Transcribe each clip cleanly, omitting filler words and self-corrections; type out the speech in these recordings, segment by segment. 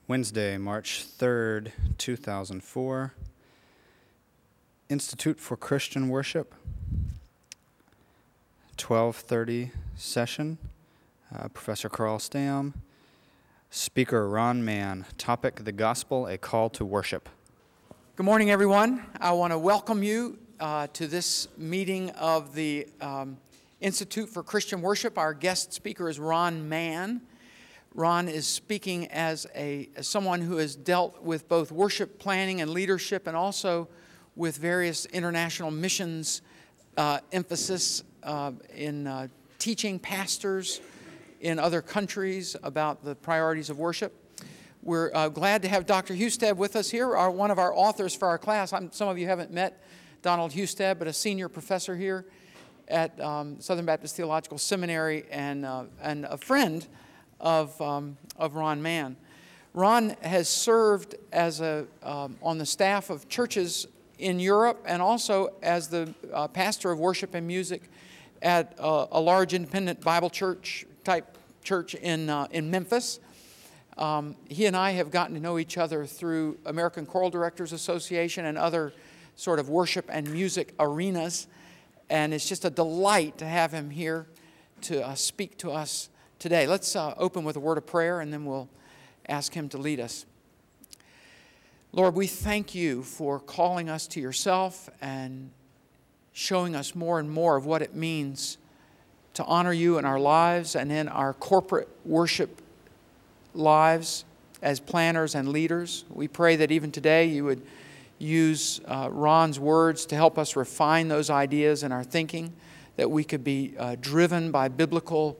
Wednesday, March 3rd, 2004. Institute for Christian Worship, 12:30 session. Professor Carl Stam. Speaker Ron Mann. Topic, the Gospel, a Call to Worship. Good morning, everyone. I want to welcome you to this meeting of the Institute for Christian Worship. Our guest speaker is Ron Mann. Ron is speaking as someone who has dealt with both worship planning and leadership, and also with various international missions emphasis in teaching pastors in other countries about the priorities of worship. We're glad to have Dr. Husted with us here, one of our authors for our class. Some of you haven't met Donald Husted, but a senior professor here at Southern Baptist Theological Seminary and a friend of Ron Mann. Ron has served as on the staff of churches in Europe, and also as the pastor of worship and music at a large independent Bible church type church in Memphis. He and I have gotten to know each other through American Choral Directors Association and other sort of worship and music arenas, and it's just a delight to have him here to speak to us today. Let's open with a word of prayer, and then we'll ask him to lead us. Lord, we thank you for calling us to yourself and showing us more and more of what it means to honor you in our lives and in our corporate worship lives as planners and leaders. We pray that even today you would use Ron's words to help us refine those ideas in our thinking, that we could be driven by biblical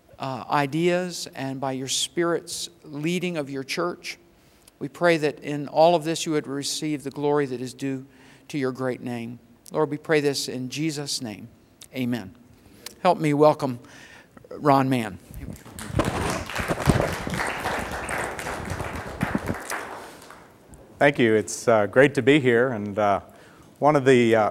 ideas and by your Spirit's leading of your church. We pray that in all of this you would receive the glory that is due to your great name. Lord, we pray this in Jesus' name. Amen. Help me welcome Ron Mann. Thank you. It's great to be here, and one of the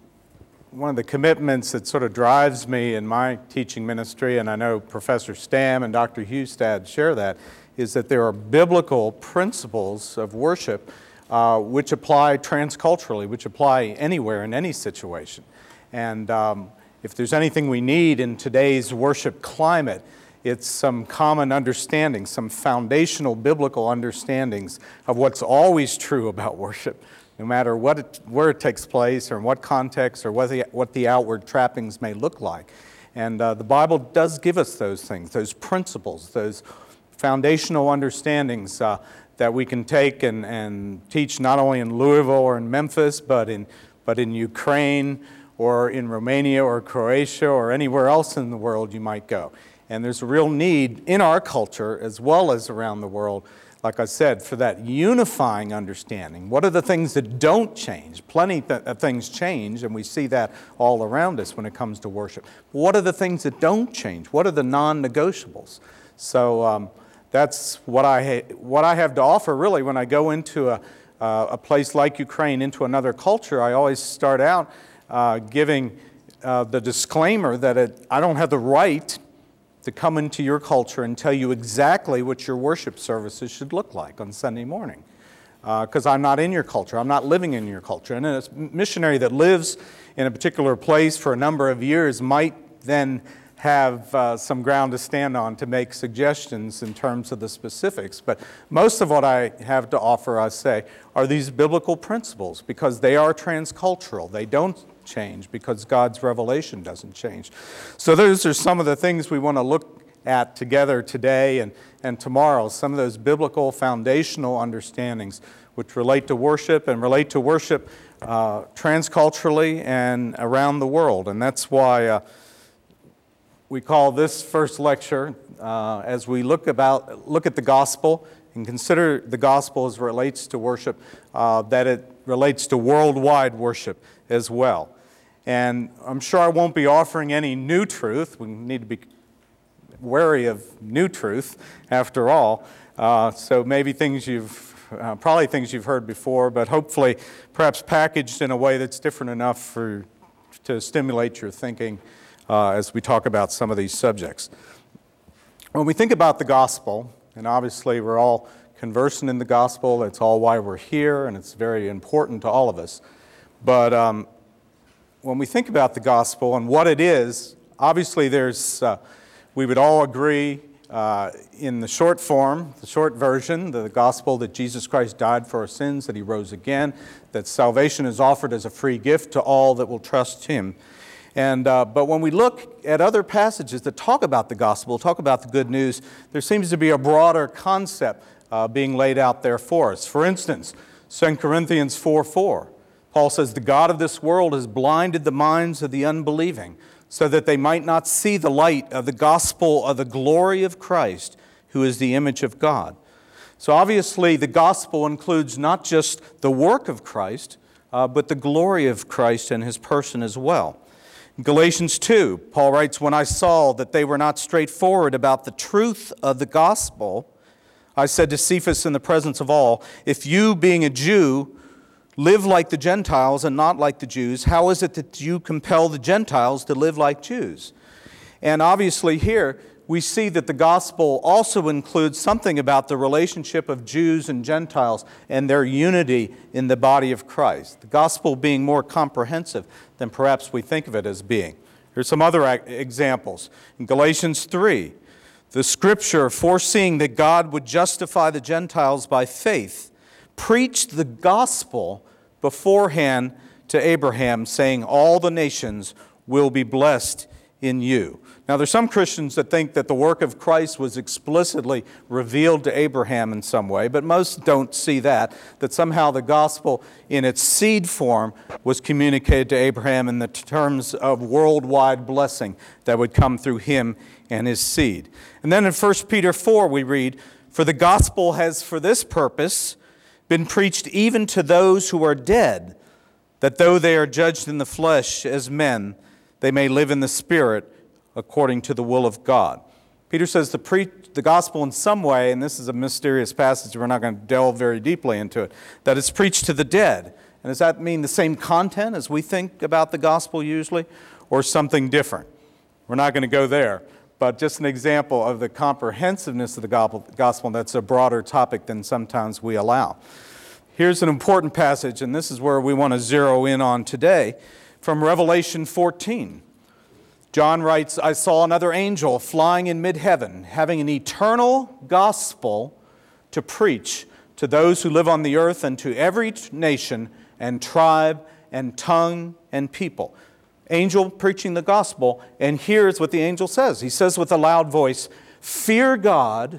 commitments that sort of drives me in my teaching ministry, and I know Professor Stam and Dr. Husted share that, is that there are biblical principles of worship which apply transculturally, which apply anywhere in any situation. And if there's anything we need in today's worship climate, it's some common understanding, some foundational biblical understandings of what's always true about worship, no matter where it takes place or in what context or what the outward trappings may look like. And the Bible does give us those things, those principles, those foundational understandings that we can take and teach not only in Louisville or in Memphis, but in Ukraine or in Romania or Croatia or anywhere else in the world you might go. And there's a real need in our culture as well as around the world, like I said, for that unifying understanding. What are the things that don't change? Plenty of things change, and we see that all around us when it comes to worship. What are the things that don't change? What are the non-negotiables? So that's what I have to offer, really, when I go into a place like Ukraine, into another culture. I always start out giving the disclaimer that I don't have the right to come into your culture and tell you exactly what your worship services should look like on Sunday morning, because I'm not in your culture. I'm not living in your culture. And a missionary that lives in a particular place for a number of years might then have some ground to stand on to make suggestions in terms of the specifics. But most of what I have to offer, I say, are these biblical principles, because they are transcultural. They don't change because God's revelation doesn't change. So those are some of the things we want to look at together today and tomorrow, some of those biblical foundational understandings which relate to worship and relate to worship transculturally and around the world. And that's why we call this first lecture, as we look at the gospel and consider the gospel as it relates to worship, that it relates to worldwide worship as well. And I'm sure I won't be offering any new truth. We need to be wary of new truth, after all. So maybe things you've heard before, but hopefully perhaps packaged in a way that's different enough to stimulate your thinking as we talk about some of these subjects. When we think about the gospel, and obviously we're all conversant in the gospel. It's all why we're here, and it's very important to all of us. But when we think about the gospel and what it is, obviously we would all agree in the short form, the short version, the gospel that Jesus Christ died for our sins, that He rose again, that salvation is offered as a free gift to all that will trust Him. But when we look at other passages that talk about the gospel, talk about the good news, there seems to be a broader concept being laid out there for us. For instance, 2 Corinthians 4:4, Paul says, "The God of this world has blinded the minds of the unbelieving, so that they might not see the light of the gospel of the glory of Christ, who is the image of God." So obviously the gospel includes not just the work of Christ, but the glory of Christ and His person as well. In Galatians 2, Paul writes, "When I saw that they were not straightforward about the truth of the gospel, I said to Cephas in the presence of all, 'If you, being a Jew, live like the Gentiles and not like the Jews, how is it that you compel the Gentiles to live like Jews?'" And obviously here we see that the gospel also includes something about the relationship of Jews and Gentiles and their unity in the body of Christ. The gospel being more comprehensive than perhaps we think of it as being. Here's some other examples. In Galatians 3, the Scripture, foreseeing that God would justify the Gentiles by faith, preached the gospel beforehand to Abraham, saying, "All the nations will be blessed in you." Now, there's some Christians that think that the work of Christ was explicitly revealed to Abraham in some way, but most don't see that somehow the gospel in its seed form was communicated to Abraham in the terms of worldwide blessing that would come through him and his seed. And then in 1 Peter 4 we read, "For the gospel has for this purpose been preached even to those who are dead, that though they are judged in the flesh as men, they may live in the Spirit according to the will of God." Peter says the gospel in some way, and this is a mysterious passage, we're not going to delve very deeply into it, that it's preached to the dead. And does that mean the same content as we think about the gospel usually, or something different? We're not going to go there, but just an example of the comprehensiveness of the gospel, and that's a broader topic than sometimes we allow. Here's an important passage, and this is where we want to zero in on today, from Revelation 14. John writes, "I saw another angel flying in mid-heaven, having an eternal gospel to preach to those who live on the earth and to every nation and tribe and tongue and people." Angel preaching the gospel, and here's what the angel says. He says with a loud voice, "Fear God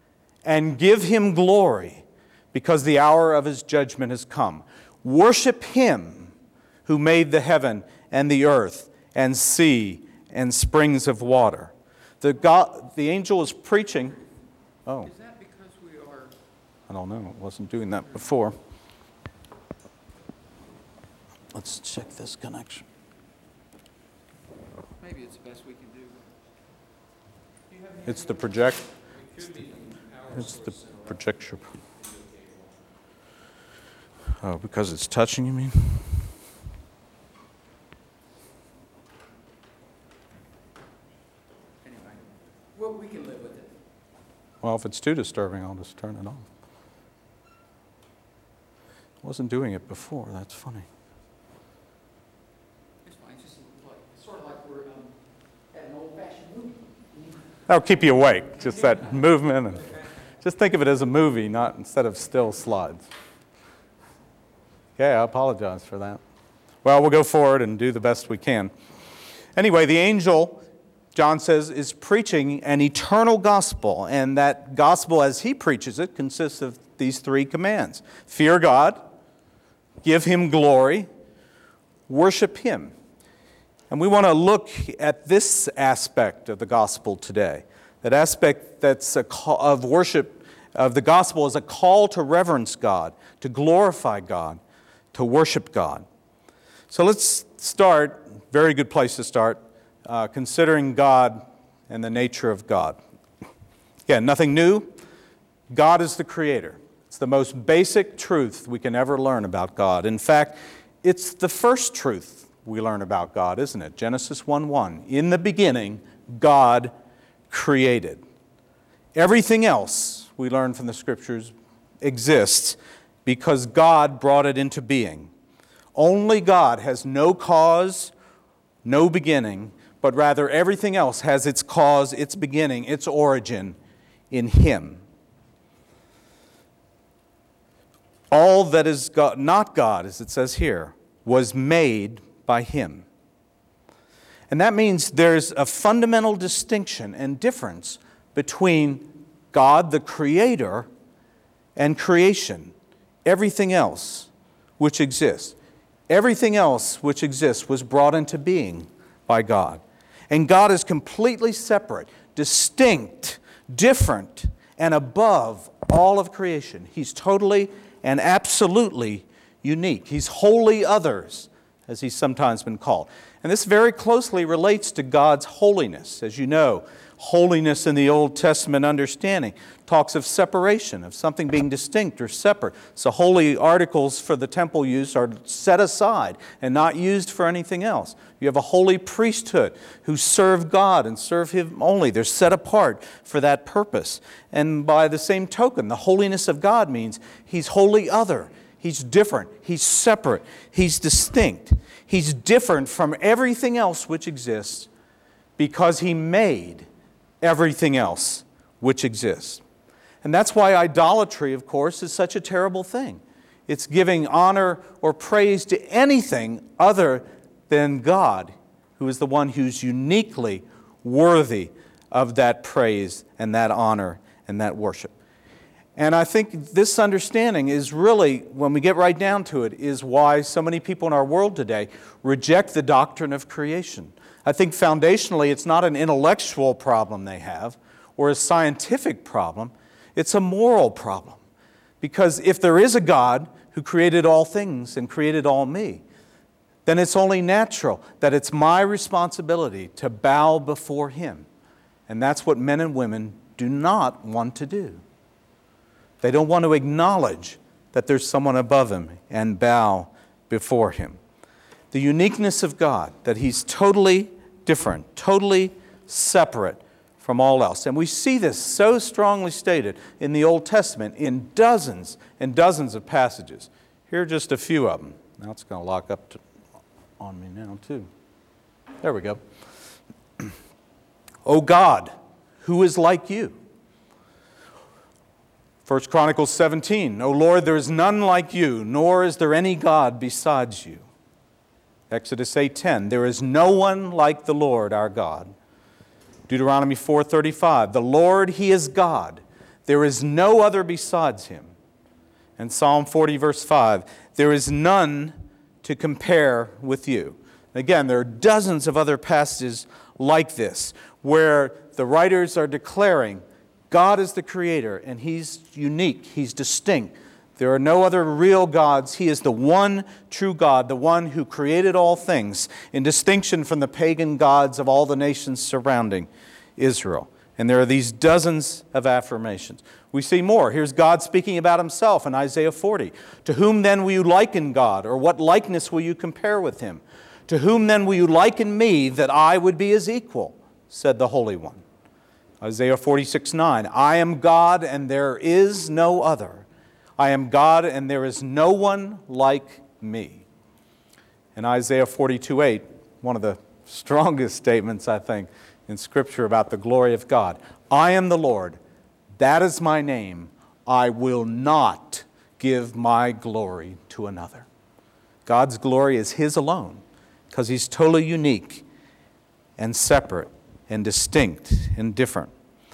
and give Him glory, because the hour of His judgment has come. Worship Him who made the heaven and the earth and sea and springs of water." The angel is preaching. Oh. Is that because we are... I don't know. It wasn't doing that before. Let's check this connection. Maybe it's the best we can do. It's the project. It's the projector. Oh, because it's touching, you mean? Well, we can live with it. Well, if it's too disturbing, I'll just turn it off. I wasn't doing it before. That's funny. It's fine. It's just sort of like we're at an old-fashioned movie. That'll keep you awake, just that movement. And just think of it as a movie, not instead of still slides. Okay, I apologize for that. Well, we'll go forward and do the best we can. Anyway, the angel, John says, is preaching an eternal gospel, and that gospel as he preaches it consists of these three commands. Fear God, give Him glory, worship Him. And we want to look at this aspect of the gospel today. That aspect that's of worship, of the gospel, is a call to reverence God, to glorify God, to worship God. So let's start, very good place to start, considering God and the nature of God. Again, nothing new. God is the Creator. It's the most basic truth we can ever learn about God. In fact, it's the first truth we learn about God, isn't it? Genesis 1:1. In the beginning, God created. Everything else we learn from the Scriptures exists because God brought it into being. Only God has no cause, no beginning, but rather everything else has its cause, its beginning, its origin in Him. All that is God, not God, as it says here, was made by Him. And that means there's a fundamental distinction and difference between God, the Creator, and creation, everything else which exists. Everything else which exists was brought into being by God. And God is completely separate, distinct, different, and above all of creation. He's totally and absolutely unique. He's wholly others, as He's sometimes been called. And this very closely relates to God's holiness. As you know, holiness in the Old Testament understanding talks of separation, of something being distinct or separate. So holy articles for the temple use are set aside and not used for anything else. You have a holy priesthood who serve God and serve Him only. They're set apart for that purpose. And by the same token, the holiness of God means He's wholly other. He's different. He's separate. He's distinct. He's different from everything else which exists because He made everything else which exists. And that's why idolatry, of course, is such a terrible thing. It's giving honor or praise to anything other than God, who is the one who's uniquely worthy of that praise and that honor and that worship. And I think this understanding is really, when we get right down to it, is why so many people in our world today reject the doctrine of creation. I think foundationally it's not an intellectual problem they have or a scientific problem. It's a moral problem. Because if there is a God who created all things and created all me, then it's only natural that it's my responsibility to bow before Him. And that's what men and women do not want to do. They don't want to acknowledge that there's someone above Him and bow before Him. The uniqueness of God, that He's totally different, totally separate from all else. And we see this so strongly stated in the Old Testament in dozens and dozens of passages. Here are just a few of them. Now it's going to lock up on me now too. There we go. O God, who is like You? 1 Chronicles 17, O Lord, there is none like You, nor is there any God besides You. Exodus 8:10, there is no one like the Lord our God. Deuteronomy 4:35, the Lord, He is God. There is no other besides Him. And Psalm 40 verse 5, there is none to compare with You. Again, there are dozens of other passages like this where the writers are declaring God is the Creator and He's unique, He's distinct. There are no other real gods. He is the one true God, the one who created all things, in distinction from the pagan gods of all the nations surrounding Israel. And there are these dozens of affirmations. We see more. Here's God speaking about Himself in Isaiah 40. To whom then will you liken God, or what likeness will you compare with Him? To whom then will you liken me, that I would be His equal, said the Holy One. Isaiah 46:9, I am God and there is no other. I am God and there is no one like me. And Isaiah 42:8, one of the strongest statements, I think, in Scripture about the glory of God. I am the Lord, that is my name. I will not give my glory to another. God's glory is His alone, because He's totally unique and separate and distinct and different.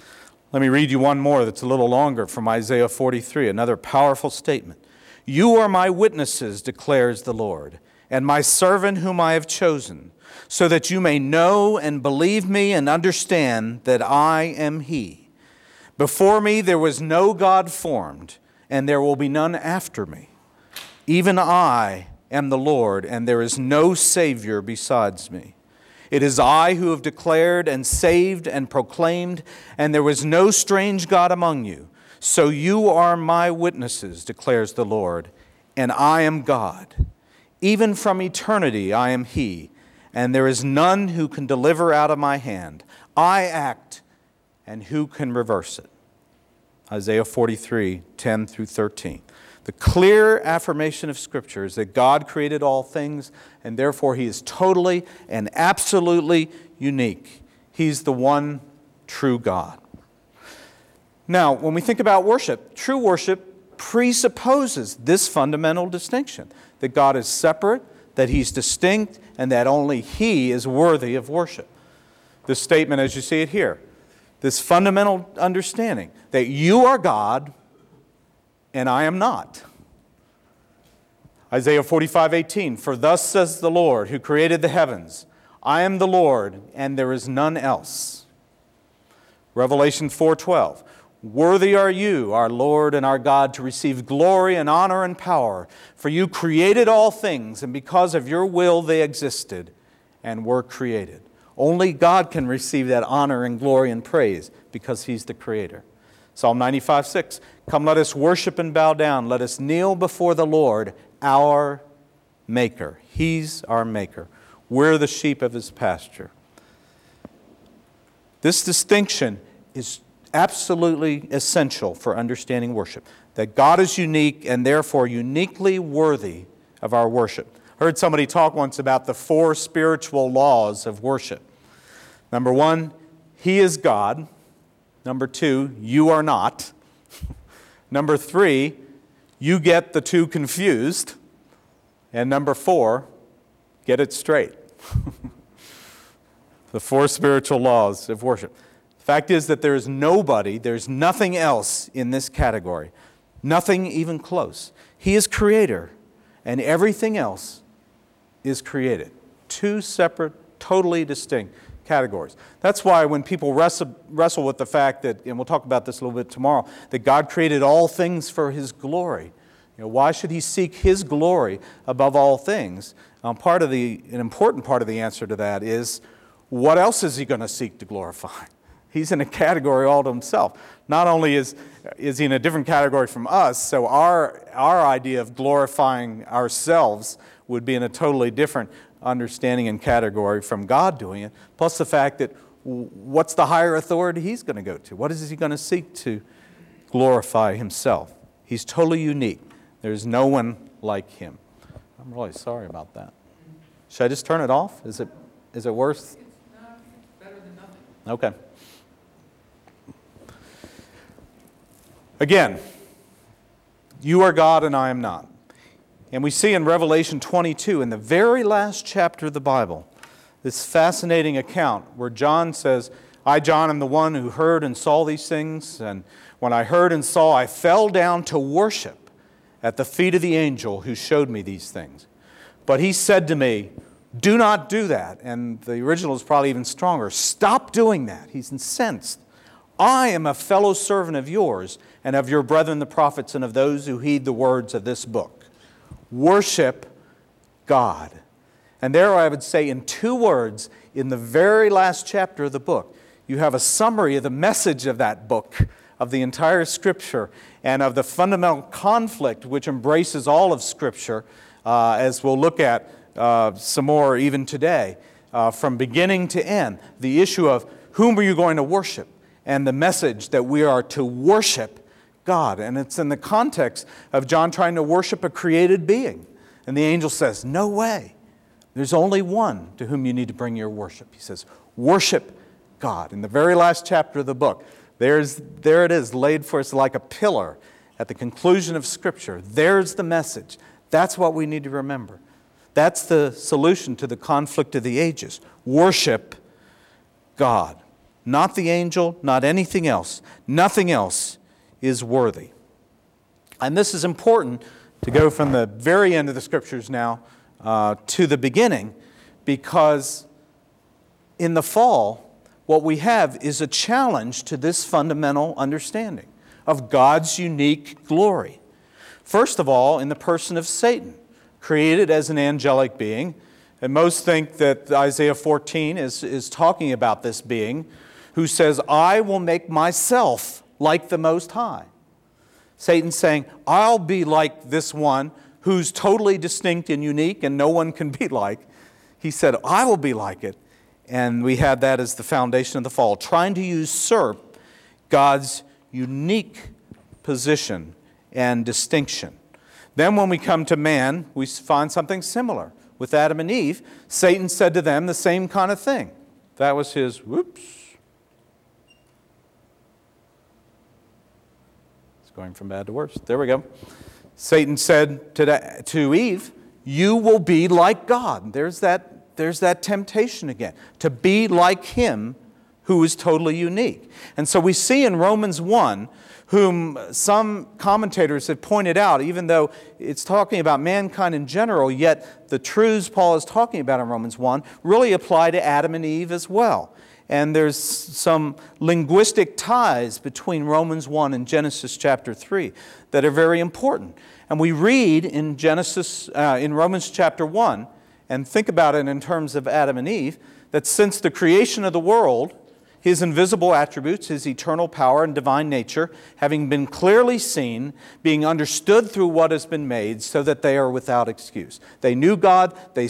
Let me read you one more that's a little longer from Isaiah 43, another powerful statement. You are my witnesses, declares the Lord, and my servant whom I have chosen, so that you may know and believe me and understand that I am He. Before me there was no God formed, and there will be none after me. Even I am the Lord, and there is no Savior besides me. It is I who have declared and saved and proclaimed, and there was no strange God among you. So you are my witnesses, declares the Lord, and I am God. Even from eternity I am He, and there is none who can deliver out of my hand. I act, and who can reverse it? Isaiah 43, 10 through 13. The clear affirmation of Scripture is that God created all things, and therefore He is totally and absolutely unique. He's the one true God. Now, when we think about worship, true worship presupposes this fundamental distinction, that God is separate, that He's distinct, and that only He is worthy of worship. This statement, as you see it here, this fundamental understanding that you are God and I am not. Isaiah 45:18, for thus says the Lord who created the heavens, I am the Lord and there is none else. Revelation 4:12, worthy are you, our Lord and our God, to receive glory and honor and power, for you created all things, and because of your will they existed and were created. Only God can receive that honor and glory and praise because He's the Creator. Psalm 95:6, come let us worship and bow down. Let us kneel before the Lord, our Maker. He's our Maker. We're the sheep of His pasture. This distinction is absolutely essential for understanding worship. That God is unique and therefore uniquely worthy of our worship. I heard somebody talk once about the 4 spiritual laws of worship. Number 1, He is God. Number 2, you are not. Number 3, you get the 2 confused. And number 4, get it straight. The 4 spiritual laws of worship. The fact is that there's nothing else in this category. Nothing even close. He is Creator, and everything else is created. 2 separate, totally distinct categories. That's why when people wrestle with the fact that, and we'll talk about this a little bit tomorrow, that God created all things for His glory. Why should He seek His glory above all things? An important part of the answer to that is, what else is He going to seek to glorify? He's in a category all to Himself. Not only is He in a different category from us, so our idea of glorifying ourselves would be in a totally different understanding and category from God doing it, plus the fact that what's the higher authority He's going to go to? What is He going to seek to glorify Himself? He's totally unique. There's no one like Him. I'm really sorry about that. Should I just turn it off? Is it worse? It's better than nothing. Okay. Again, you are God and I am not. And we see in Revelation 22, in the very last chapter of the Bible, this fascinating account where John says, I, John, am the one who heard and saw these things. And when I heard and saw, I fell down to worship at the feet of the angel who showed me these things. But he said to me, do not do that. And the original is probably even stronger. Stop doing that. He's incensed. I am a fellow servant of yours and of your brethren the prophets and of those who heed the words of this book. Worship God. And there I would say in 2 words, in the very last chapter of the book, you have a summary of the message of that book, of the entire Scripture, and of the fundamental conflict which embraces all of Scripture, as we'll look at some more even today, from beginning to end. The issue of whom are you going to worship, and the message that we are to worship God. And it's in the context of John trying to worship a created being. And the angel says, no way. There's only one to whom you need to bring your worship. He says, worship God. In the very last chapter of the book, there it is, laid for us like a pillar at the conclusion of Scripture. There's the message. That's what we need to remember. That's the solution to the conflict of the ages. Worship God. Not the angel, not anything else. Nothing else is worthy. And this is important to go from the very end of the Scriptures now to the beginning, because in the fall, what we have is a challenge to this fundamental understanding of God's unique glory. First of all, in the person of Satan, created as an angelic being. And most think that Isaiah 14 is talking about this being who says, I will make myself like the Most High. Satan's saying, I'll be like this one who's totally distinct and unique and no one can be like. He said, I will be like it. And we had that as the foundation of the fall, trying to usurp God's unique position and distinction. Then when we come to man, we find something similar. With Adam and Eve, Satan said to them the same kind of thing. That was his, whoops. It's going from bad to worse. There we go. Satan said to Eve, you will be like God. There's that temptation again, to be like Him who is totally unique. And so we see in Romans 1, whom some commentators have pointed out, even though it's talking about mankind in general, yet the truths Paul is talking about in Romans 1 really apply to Adam and Eve as well. And there's some linguistic ties between Romans 1 and Genesis chapter 3 that are very important. And we read in Romans chapter 1, and think about it in terms of Adam and Eve, that since the creation of the world, His invisible attributes, His eternal power and divine nature, having been clearly seen, being understood through what has been made, so that they are without excuse. They knew God, they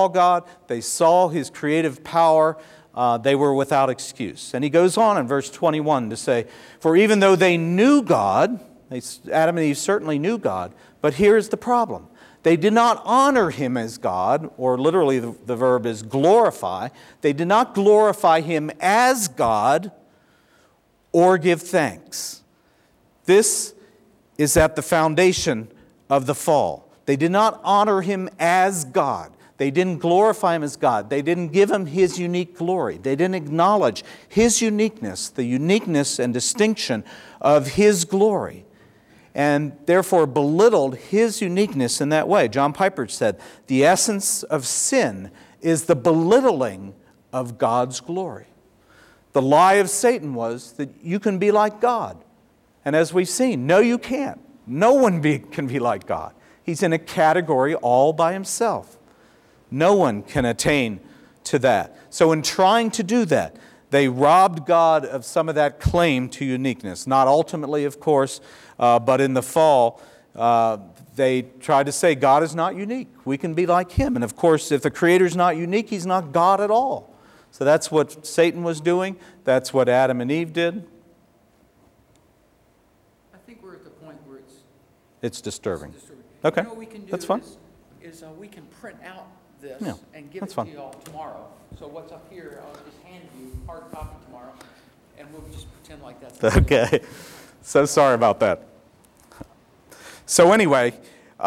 saw His creative power, they were without excuse. And he goes on in verse 21 to say, for even though they knew God, Adam and Eve certainly knew God, but here's the problem. They did not honor Him as God, or literally the verb is glorify. They did not glorify Him as God or give thanks. This is at the foundation of the fall. They did not honor Him as God. They didn't glorify Him as God. They didn't give Him His unique glory. They didn't acknowledge His uniqueness, the uniqueness and distinction of His glory, and therefore belittled His uniqueness in that way. John Piper said, the essence of sin is the belittling of God's glory. The lie of Satan was that you can be like God. And as we've seen, no, you can't. No one can be like God. He's in a category all by Himself. No one can attain to that. So in trying to do that, they robbed God of some of that claim to uniqueness. Not ultimately, of course, but in the fall, they tried to say God is not unique. We can be like Him. And of course, if the Creator's not unique, He's not God at all. So that's what Satan was doing. That's what Adam and Eve did. I think we're at the point where It's disturbing. Okay. Okay, You know what we can do that's fine. is we can print out this Yeah, and give that's it fine. to you all tomorrow. So what's up here, I'll just hand you hard copy tomorrow, and we'll just pretend like that's Okay, so sorry about that. So anyway,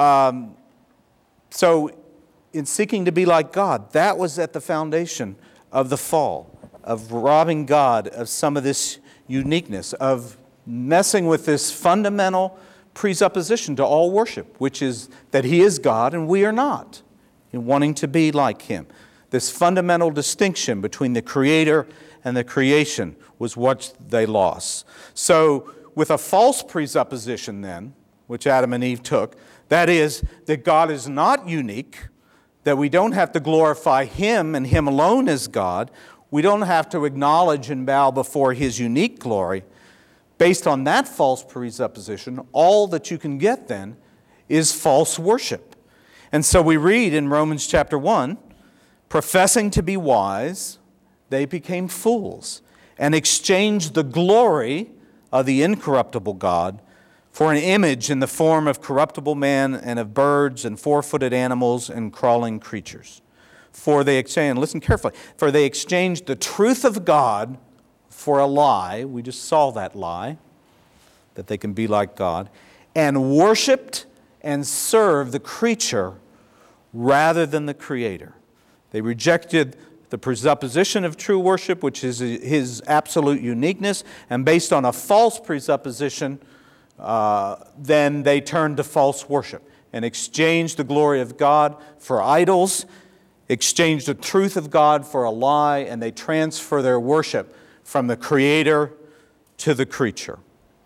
so in seeking to be like God, that was at the foundation of the fall, of robbing God of some of this uniqueness, of messing with this fundamental presupposition to all worship, which is that He is God and we are not, in wanting to be like Him. This fundamental distinction between the Creator and the creation was what they lost. So with a false presupposition then, which Adam and Eve took, that is, that God is not unique, that we don't have to glorify Him and Him alone as God, we don't have to acknowledge and bow before His unique glory. Based on that false presupposition, all that you can get then is false worship. And so we read in Romans chapter 1, professing to be wise, they became fools and exchanged the glory of the incorruptible God for an image in the form of corruptible man and of birds and four-footed animals and crawling creatures. For they exchanged, listen carefully, for they exchanged the truth of God for a lie. We just saw that lie, that they can be like God, and worshiped and served the creature rather than the Creator. They rejected the presupposition of true worship, which is His absolute uniqueness, and based on a false presupposition, then they turned to false worship and exchanged the glory of God for idols, exchanged the truth of God for a lie, and they transfer their worship from the Creator to the creature.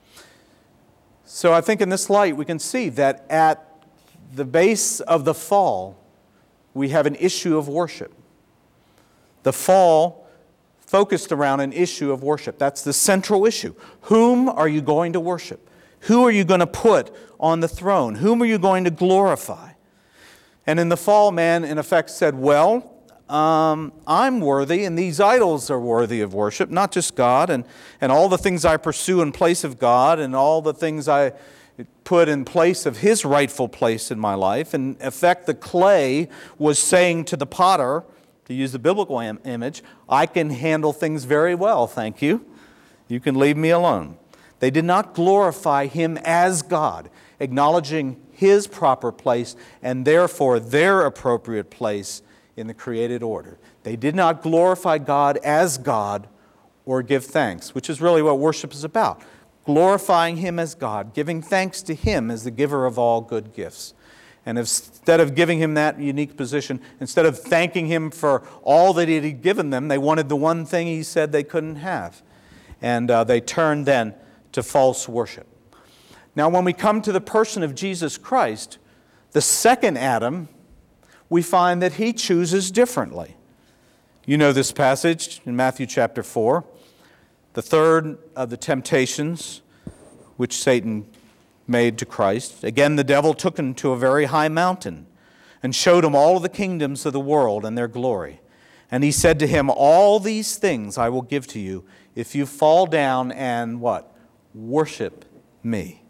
So I think in this light we can see that at the base of the fall, we have an issue of worship. The fall focused around an issue of worship. That's the central issue. Whom are you going to worship? Who are you going to put on the throne? Whom are you going to glorify? And in the fall, man, in effect, said, well, I'm worthy and these idols are worthy of worship, not just God, and all the things I pursue in place of God and all the things I put in place of His rightful place in my life. In effect, the clay was saying to the potter, to use the biblical image, I can handle things very well, thank you. You can leave me alone. They did not glorify Him as God, acknowledging His proper place and therefore their appropriate place in the created order. They did not glorify God as God or give thanks, which is really what worship is about. Glorifying Him as God, giving thanks to Him as the giver of all good gifts. And instead of giving Him that unique position, instead of thanking Him for all that He had given them, they wanted the one thing He said they couldn't have. And they turned then to false worship. Now, when we come to the person of Jesus Christ, the second Adam, we find that He chooses differently. You know this passage in Matthew chapter 4. The third of the temptations which Satan made to Christ. Again, the devil took Him to a very high mountain and showed Him all the kingdoms of the world and their glory. And He said to Him, all these things I will give to you if you fall down and what? Worship me.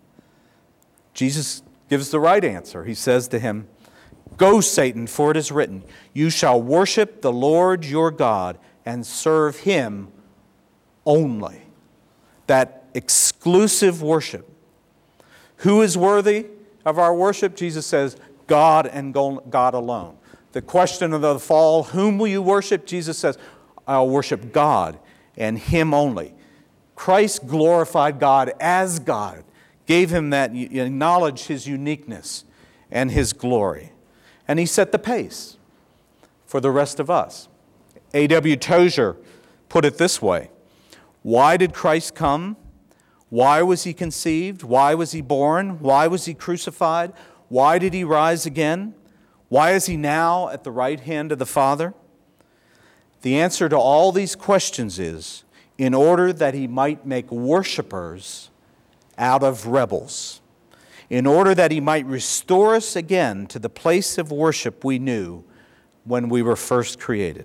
Jesus gives the right answer. He says to him, go, Satan, for it is written, you shall worship the Lord your God and serve Him only. That exclusive worship. Who is worthy of our worship? Jesus says, God and God alone. The question of the fall, whom will you worship? Jesus says, I'll worship God and Him only. Christ glorified God as God, gave Him that, acknowledged His uniqueness and His glory. And He set the pace for the rest of us. A.W. Tozer put it this way, why did Christ come? Why was He conceived? Why was He born? Why was He crucified? Why did He rise again? Why is He now at the right hand of the Father? The answer to all these questions is, in order that He might make worshipers out of rebels, in order that He might restore us again to the place of worship we knew when we were first created.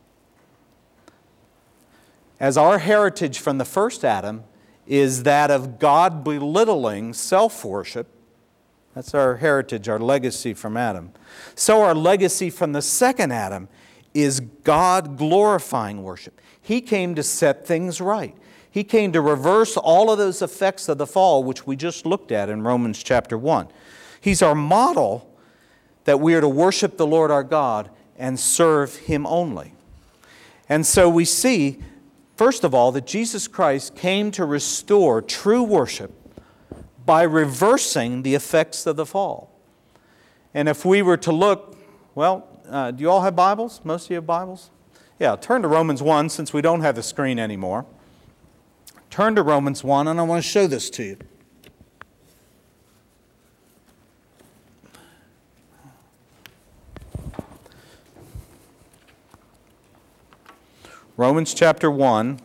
As our heritage from the first Adam is that of God belittling self-worship, that's our heritage, our legacy from Adam. So our legacy from the second Adam is God glorifying worship. He came to set things right. He came to reverse all of those effects of the fall, which we just looked at in Romans chapter 1. He's our model that we are to worship the Lord our God and serve Him only. And so we see, first of all, that Jesus Christ came to restore true worship by reversing the effects of the fall. And if we were to look, well, do you all have Bibles? Most of you have Bibles? Yeah, turn to Romans 1 since we don't have the screen anymore. Turn to Romans 1 and I want to show this to you. Romans chapter 1.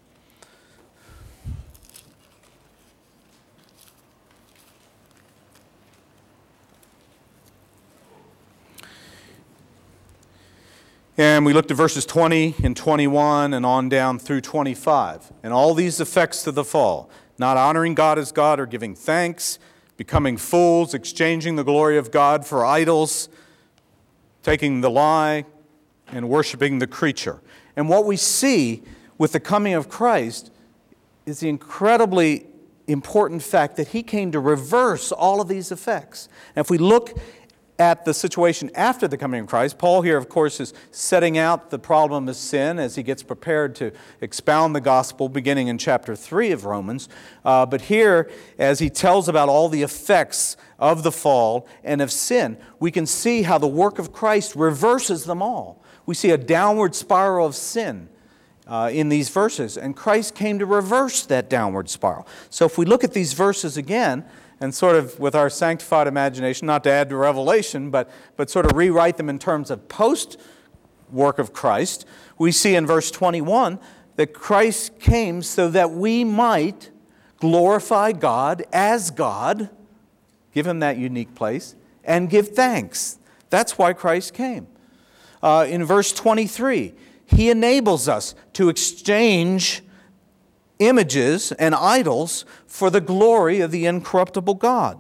And we looked at verses 20 and 21 and on down through 25. And all these effects of the fall, not honoring God as God or giving thanks, becoming fools, exchanging the glory of God for idols, taking the lie, and worshiping the creature. And what we see with the coming of Christ is the incredibly important fact that He came to reverse all of these effects. And if we look at the situation after the coming of Christ, Paul here, of course, is setting out the problem of sin as he gets prepared to expound the gospel beginning in chapter 3 of Romans. But here, as he tells about all the effects of the fall and of sin, we can see how the work of Christ reverses them all. We see a downward spiral of sin in these verses, and Christ came to reverse that downward spiral. So if we look at these verses again, and sort of with our sanctified imagination, not to add to Revelation, but sort of rewrite them in terms of post-work of Christ, we see in verse 21 that Christ came so that we might glorify God as God, give Him that unique place, and give thanks. That's why Christ came. in verse 23. He enables us to exchange images and idols for the glory of the incorruptible God.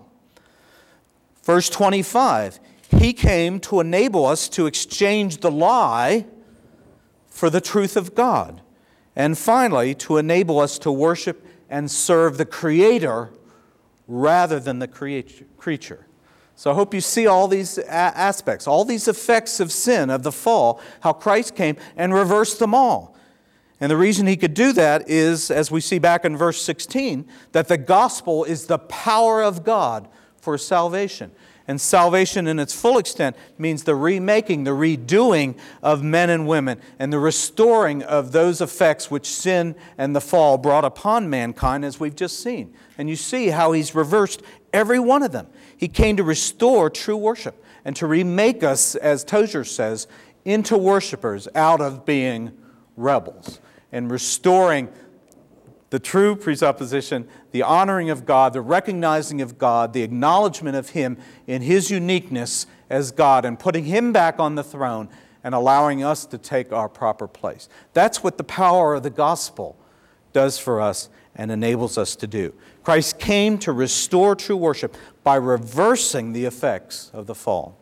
Verse 25, He came to enable us to exchange the lie for the truth of God. And finally, to enable us to worship and serve the Creator rather than the creature. So I hope you see all these aspects, all these effects of sin, of the fall, how Christ came and reversed them all. And the reason He could do that is, as we see back in verse 16, that the gospel is the power of God for salvation. And salvation in its full extent means the remaking, the redoing of men and women, and the restoring of those effects which sin and the fall brought upon mankind, as we've just seen. And you see how He's reversed every one of them. He came to restore true worship and to remake us, as Tozer says, into worshipers out of being rebels, and restoring the true presupposition, the honoring of God, the recognizing of God, the acknowledgement of Him in His uniqueness as God, and putting Him back on the throne and allowing us to take our proper place. That's what the power of the gospel does for us and enables us to do. Christ came to restore true worship by reversing the effects of the fall.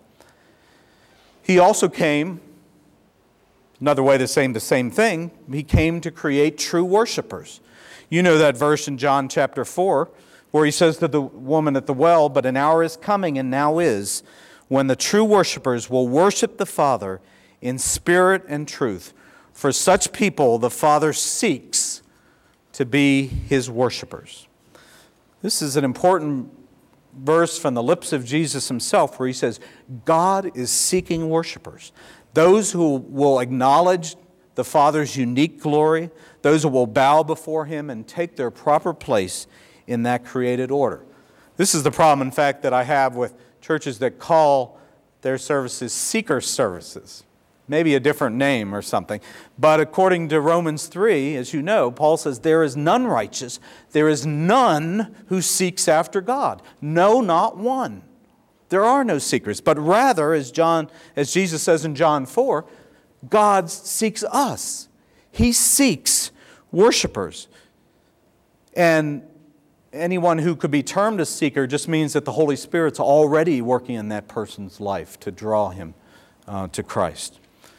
He also came, another way to say the same thing, He came to create true worshipers. You know that verse in John chapter 4 where He says to the woman at the well, "But an hour is coming, and now is, when the true worshipers will worship the Father in spirit and truth. For such people the Father seeks to be His worshipers." This is an important verse from the lips of Jesus Himself, where He says, God is seeking worshipers. Those who will acknowledge the Father's unique glory, those who will bow before Him and take their proper place in that created order. This is the problem, in fact, that I have with churches that call their services seeker services. Maybe a different name or something. But according to Romans 3, as you know, Paul says, there is none righteous, there is none who seeks after God. No, not one. There are no seekers, but rather, as Jesus says in John 4, God seeks us. He seeks worshipers. And anyone who could be termed a seeker just means that the Holy Spirit's already working in that person's life to draw him to Christ.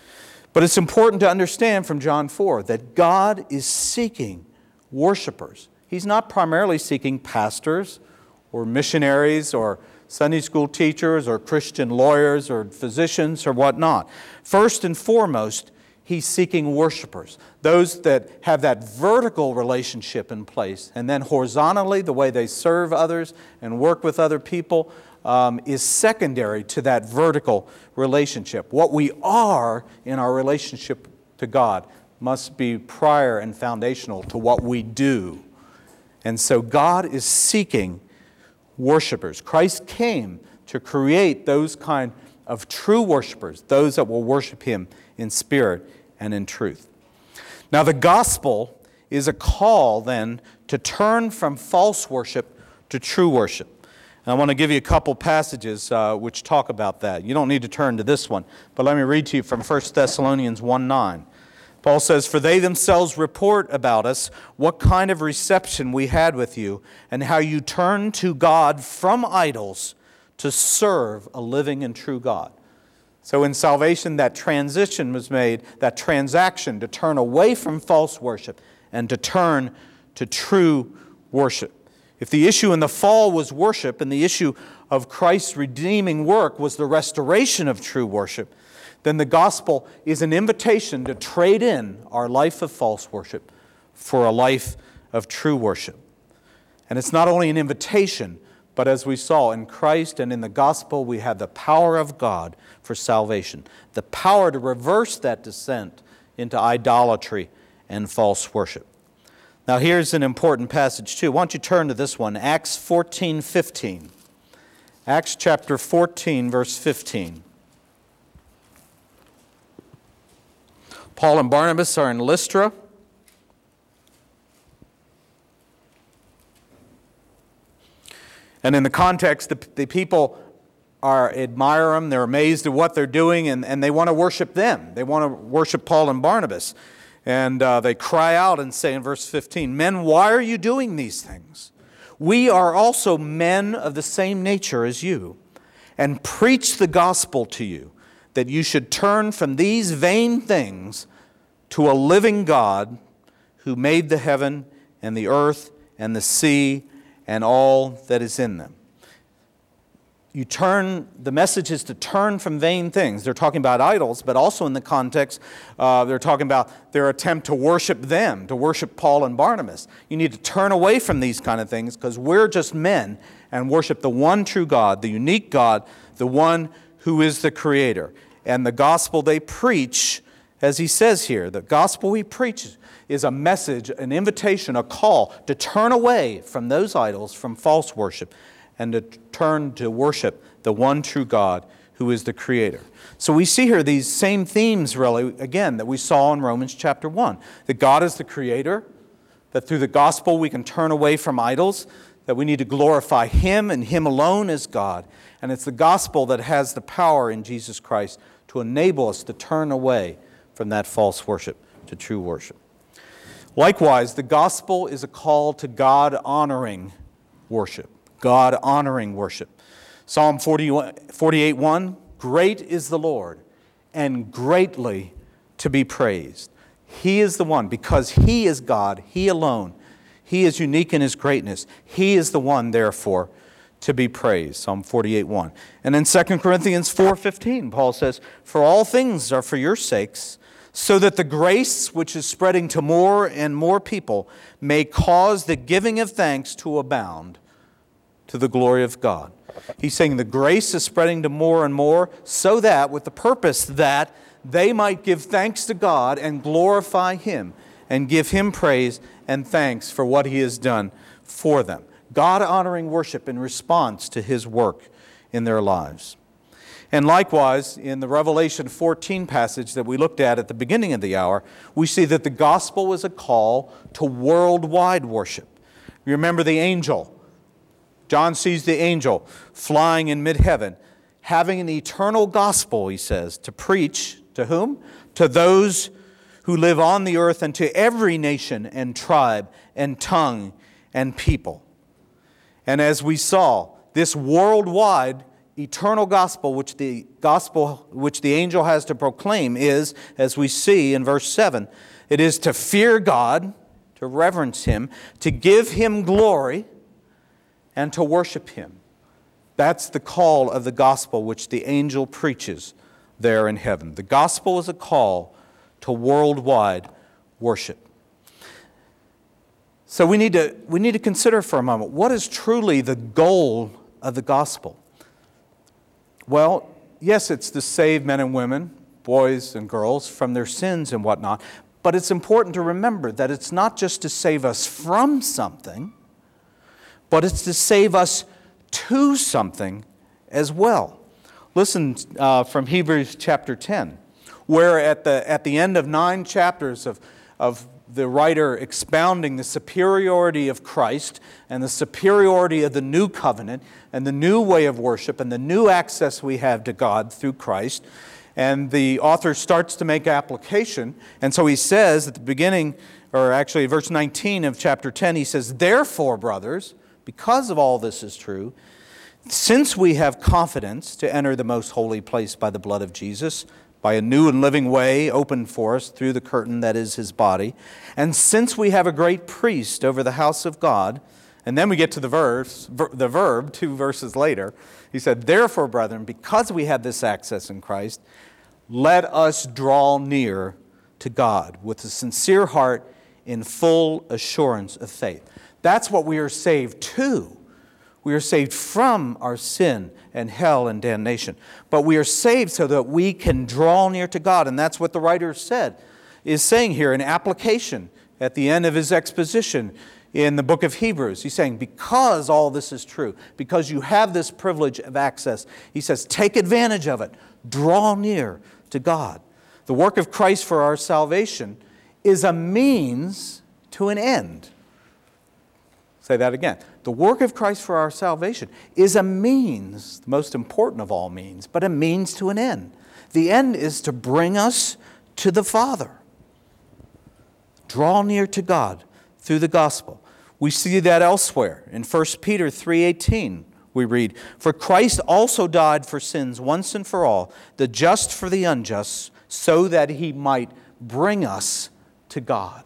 But it's important to understand from John 4 that God is seeking worshipers. He's not primarily seeking pastors or missionaries or Sunday school teachers or Christian lawyers or physicians or whatnot. First and foremost, He's seeking worshipers, those that have that vertical relationship in place. And then horizontally, the way they serve others and work with other people is secondary to that vertical relationship. What we are in our relationship to God must be prior and foundational to what we do. And so God is seeking worshipers. Christ came to create those kind of true worshipers, those that will worship Him in spirit and in truth. Now, the gospel is a call then to turn from false worship to true worship. And I want to give you a couple passages which talk about that. You don't need to turn to this one, but let me read to you from 1 Thessalonians 1:9. Paul says, "For they themselves report about us what kind of reception we had with you, and how you turned to God from idols to serve a living and true God." So in salvation, that transition was made, that transaction to turn away from false worship and to turn to true worship. If the issue in the fall was worship, and the issue of Christ's redeeming work was the restoration of true worship, then the gospel is an invitation to trade in our life of false worship for a life of true worship. And it's not only an invitation, but as we saw in Christ and in the gospel, we have the power of God for salvation, the power to reverse that descent into idolatry and false worship. Now here's an important passage too. Why don't you turn to this one, Acts 14:15. Acts chapter 14, verse 15. Paul and Barnabas are in Lystra. And in the context, the people admire them, they're amazed at what they're doing, and they want to worship them. They want to worship Paul and Barnabas. And they cry out and say in verse 15, "Men, why are you doing these things? We are also men of the same nature as you, and preach the gospel to you, that you should turn from these vain things to a living God who made the heaven and the earth and the sea and all that is in them." The message is to turn from vain things. They're talking about idols, but also in the context, they're talking about their attempt to worship them, to worship Paul and Barnabas. You need to turn away from these kind of things because we're just men and worship the one true God, the unique God, the one who is the Creator. And the gospel they preach, as he says here, the gospel we preach is a message, an invitation, a call to turn away from those idols, from false worship, and to turn to worship the one true God who is the Creator. So we see here these same themes, really, again, that we saw in Romans chapter 1. That God is the Creator, that through the gospel we can turn away from idols, that we need to glorify Him and Him alone as God. And it's the gospel that has the power in Jesus Christ to enable us to turn away from that false worship to true worship. Likewise, the gospel is a call to God-honoring worship. God-honoring worship. Psalm 48:1, "Great is the Lord, and greatly to be praised." He is the one, because He is God, He alone. He is unique in His greatness. He is the one, therefore, to be praised. Psalm 48:1. And in 2 Corinthians 4:15, Paul says, "For all things are for your sakes, so that the grace which is spreading to more and more people may cause the giving of thanks to abound to the glory of God." He's saying the grace is spreading to more and more, so that, with the purpose that they might give thanks to God and glorify Him and give Him praise and thanks for what He has done for them. God-honoring worship in response to His work in their lives. And likewise, in the Revelation 14 passage that we looked at the beginning of the hour, we see that the gospel is a call to worldwide worship. You remember the angel. John sees the angel flying in mid-heaven, having an eternal gospel, he says, to preach to whom? To those who live on the earth and to every nation and tribe and tongue and people. And as we saw, this worldwide eternal gospel which the angel has to proclaim is, as we see in verse 7, it is to fear God, to reverence Him, to give Him glory, and to worship Him. That's the call of the gospel which the angel preaches there in heaven. The gospel is a call to worldwide worship. So we need to consider for a moment, what is truly the goal of the gospel? Well, yes, it's to save men and women, boys and girls, from their sins and whatnot, but it's important to remember that it's not just to save us from something, but it's to save us to something as well. Listen from Hebrews chapter 10, where at the end of 9 chapters of the writer expounding the superiority of Christ and the superiority of the new covenant and the new way of worship and the new access we have to God through Christ, and the author starts to make application. And so he says at the beginning, or actually verse 19 of chapter 10, he says, "Therefore, brothers, because of all this is true, since we have confidence to enter the most holy place by the blood of Jesus, by a new and living way opened for us through the curtain that is His body, and since we have a great priest over the house of God," and then we get to the verb 2 verses later. He said, "Therefore, brethren, because we have this access in Christ, let us draw near to God with a sincere heart in full assurance of faith." That's what we are saved to. We are saved from our sin and hell and damnation. But we are saved so that we can draw near to God. And that's what the writer is saying here in application at the end of his exposition in the book of Hebrews. He's saying, because all this is true, because you have this privilege of access, he says, take advantage of it. Draw near to God. The work of Christ for our salvation is a means to an end. Say that again. The work of Christ for our salvation is a means, the most important of all means, but a means to an end. The end is to bring us to the Father. Draw near to God through the gospel. We see that elsewhere. In 1 Peter 3:18, we read, "For Christ also died for sins once and for all, the just for the unjust, so that he might bring us to God."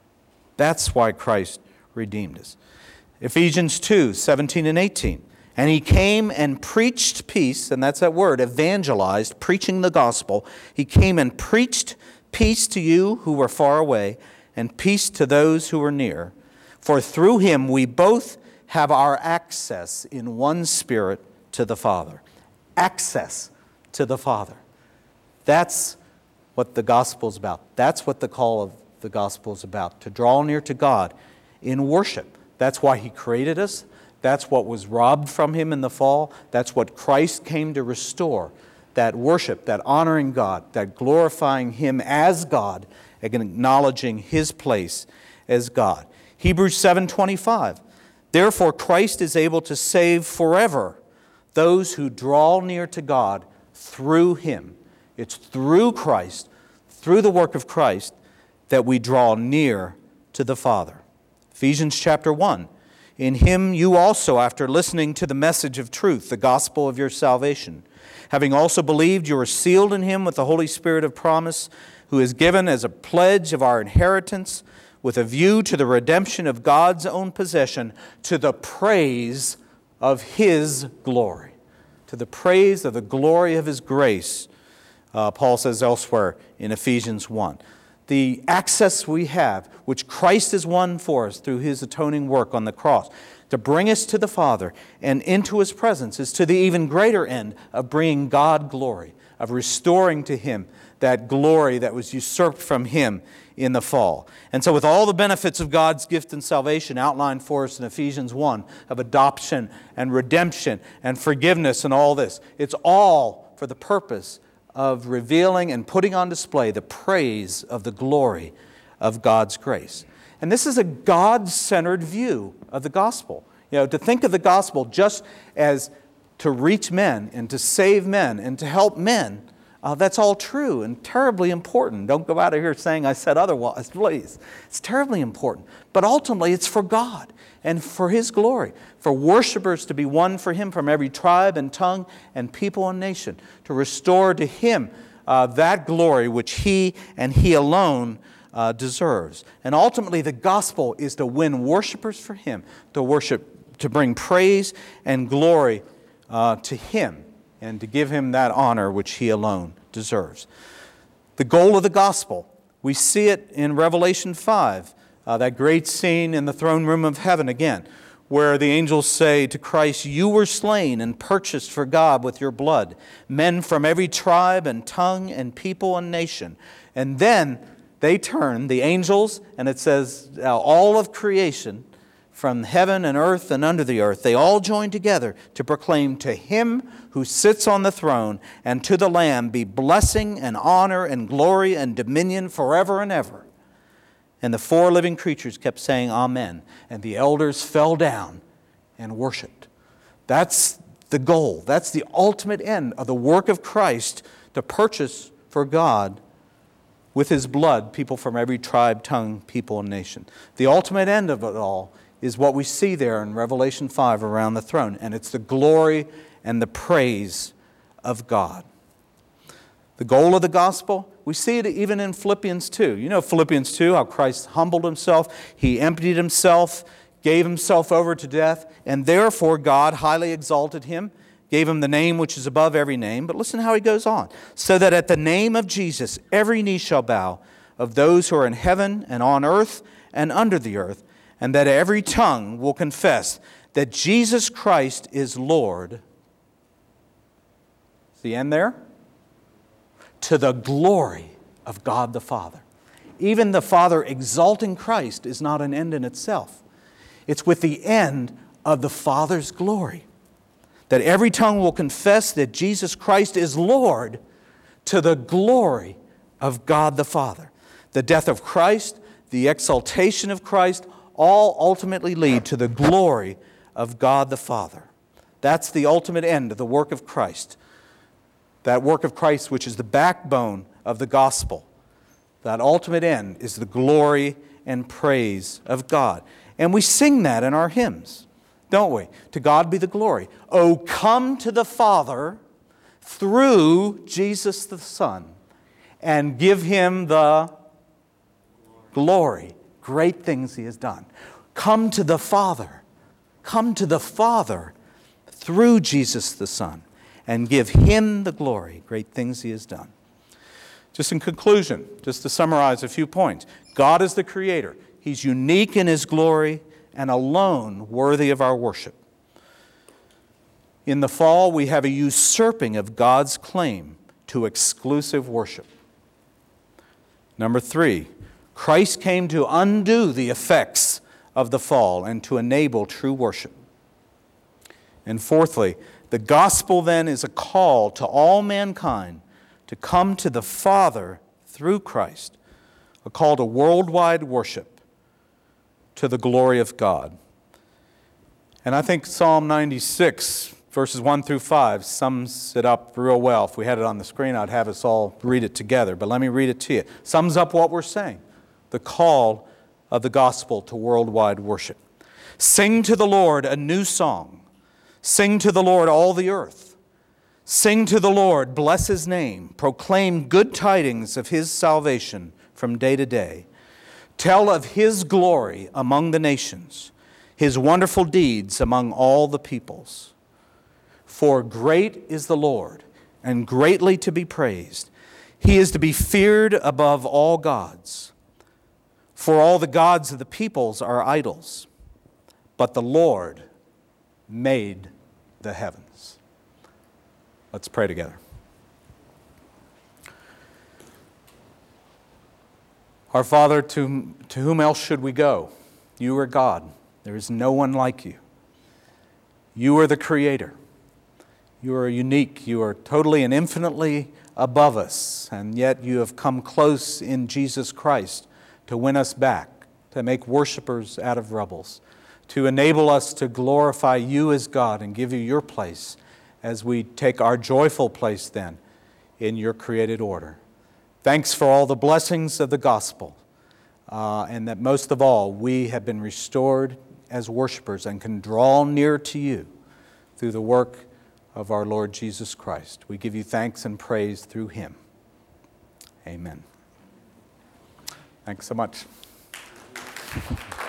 That's why Christ redeemed us. Ephesians 2:17 and 18. "And he came and preached peace," and that's that word, evangelized, preaching the gospel. "He came and preached peace to you who were far away, and peace to those who were near. For through him we both have our access in one Spirit to the Father." Access to the Father. That's what the gospel is about. That's what the call of the gospel is about, to draw near to God in worship. That's why he created us. That's what was robbed from him in the fall. That's what Christ came to restore. That worship, that honoring God, that glorifying him as God, and acknowledging his place as God. Hebrews 7:25. "Therefore Christ is able to save forever those who draw near to God through him." It's through Christ, through the work of Christ, that we draw near to the Father. Ephesians chapter 1. "In him you also, after listening to the message of truth, the gospel of your salvation, having also believed, you are sealed in him with the Holy Spirit of promise, who is given as a pledge of our inheritance, with a view to the redemption of God's own possession, to the praise of his glory." To the praise of the glory of his grace, Paul says elsewhere in Ephesians 1. The access we have, which Christ has won for us through his atoning work on the cross, to bring us to the Father and into his presence, is to the even greater end of bringing God glory, of restoring to him that glory that was usurped from him in the fall. And so with all the benefits of God's gift and salvation outlined for us in Ephesians 1, of adoption and redemption and forgiveness and all this, it's all for the purpose of revealing and putting on display the praise of the glory of God's grace. And this is a God-centered view of the gospel. You know, to think of the gospel just as to reach men and to save men and to help men, that's all true and terribly important. Don't go out of here saying I said otherwise, please. It's terribly important. But ultimately, it's for God and for his glory, for worshipers to be won for him from every tribe and tongue and people and nation, to restore to him that glory which he and he alone deserves. And ultimately, the gospel is to win worshipers for him, to worship, to bring praise and glory to him, and to give him that honor which he alone deserves. The goal of the gospel, we see it in Revelation 5, that great scene in the throne room of heaven again, where the angels say to Christ, "You were slain and purchased for God with your blood, men from every tribe and tongue and people and nation." And then they turn, the angels, and it says all of creation, from heaven and earth and under the earth, they all join together to proclaim, "To him who sits on the throne and to the Lamb be blessing and honor and glory and dominion forever and ever." And the four living creatures kept saying, "Amen." And the elders fell down and worshiped. That's the goal. That's the ultimate end of the work of Christ, to purchase for God with his blood people from every tribe, tongue, people, and nation. The ultimate end of it all is what we see there in Revelation 5 around the throne. And it's the glory and the praise of God. The goal of the gospel, we see it even in Philippians 2. You know Philippians 2, how Christ humbled himself. He emptied himself, gave himself over to death, and therefore God highly exalted him, gave him the name which is above every name. But listen how he goes on. "So that at the name of Jesus every knee shall bow, of those who are in heaven and on earth and under the earth, and that every tongue will confess that Jesus Christ is Lord." Is the end there? "To the glory of God the Father." Even the Father exalting Christ is not an end in itself. It's with the end of the Father's glory. That every tongue will confess that Jesus Christ is Lord, to the glory of God the Father. The death of Christ, the exaltation of Christ, all ultimately lead to the glory of God the Father. That's the ultimate end of the work of Christ. That work of Christ which is the backbone of the gospel. That ultimate end is the glory and praise of God. And we sing that in our hymns, don't we? To God be the glory. Oh, come to the Father through Jesus the Son and give Him the glory. Great things He has done. Come to the Father. Come to the Father through Jesus the Son and give Him the glory. Great things He has done. Just in conclusion, just to summarize a few points. God is the Creator. He's unique in His glory and alone worthy of our worship. In the fall, we have a usurping of God's claim to exclusive worship. Number 3, Christ came to undo the effects of the fall and to enable true worship. And fourthly, the gospel then is a call to all mankind to come to the Father through Christ, a call to worldwide worship to the glory of God. And I think Psalm 96, verses 1 through 5, sums it up real well. If we had it on the screen, I'd have us all read it together, but let me read it to you. Sums up what we're saying, the call of the gospel to worldwide worship. Sing to the Lord a new song. Sing to the Lord all the earth. Sing to the Lord, bless His name. Proclaim good tidings of His salvation from day to day. Tell of His glory among the nations, His wonderful deeds among all the peoples. For great is the Lord, and greatly to be praised. He is to be feared above all gods. For all the gods of the peoples are idols, but the Lord made the heavens. Let's pray together. Our Father, to whom else should we go? You are God. There is no one like you. You are the Creator. You are unique. You are totally and infinitely above us, and yet you have come close in Jesus Christ to win us back, to make worshipers out of rebels, to enable us to glorify you as God and give you your place as we take our joyful place then in your created order. Thanks for all the blessings of the gospel, and that most of all, we have been restored as worshipers and can draw near to you through the work of our Lord Jesus Christ. We give you thanks and praise through Him. Amen. Thanks so much.